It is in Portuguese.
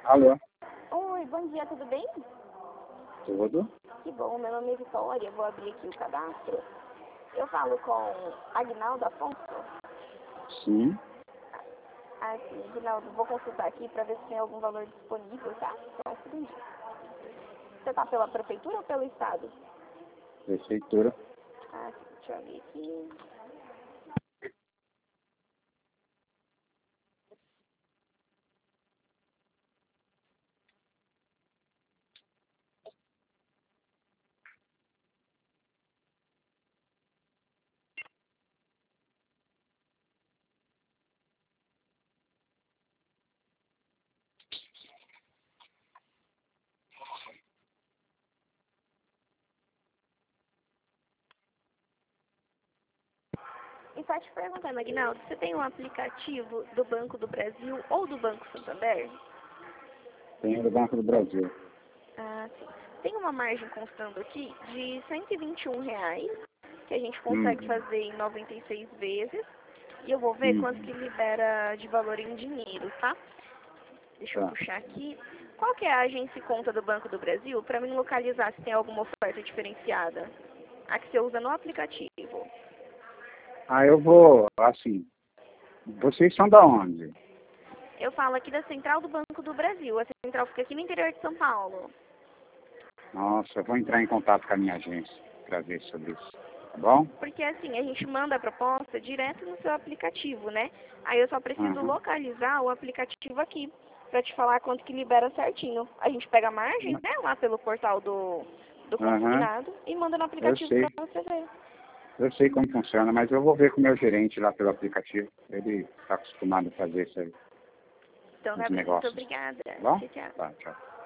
Alô? Oi, bom dia, tudo bem? Tudo? Que bom, meu nome é Vitória, vou abrir aqui o cadastro. Eu falo com Aguinaldo Afonso? Sim. Ah, sim, Aguinaldo, vou consultar aqui para ver se tem algum valor disponível, tá? Só um segundinho. Você tá pela prefeitura ou pelo estado? Prefeitura. Ah, sim, deixa eu abrir aqui. E só te perguntando, Aguinaldo, você tem um aplicativo do Banco do Brasil ou do Banco Santander? Tenho do Banco do Brasil. Ah, sim. Tem uma margem constando aqui de R$ 121, que a gente consegue fazer em 96 vezes. E eu vou ver quanto que libera de valor em dinheiro, tá? Deixa eu Tá. puxar aqui. Qual que é a agência e conta do Banco do Brasil para mim localizar se tem alguma oferta diferenciada? A que você usa no aplicativo. Eu vou, assim, vocês são da onde? Eu falo aqui da Central do Banco do Brasil. A central fica aqui no interior de São Paulo. Nossa, eu vou entrar em contato com a minha agência para ver sobre isso, tá bom? Porque assim, a gente manda a proposta direto no seu aplicativo, né? Aí eu só preciso localizar o aplicativo aqui, pra te falar quanto que libera certinho. A gente pega a margem, né, lá pelo portal do consignado e manda no Eu aplicativo sei, pra você ver. eu sei como funciona, mas eu vou ver com o meu gerente lá pelo aplicativo. Ele está acostumado a fazer isso aí, Então os tá bem, muito negócios. obrigada. Tá bom? Tchau, tchau. Tá, tchau.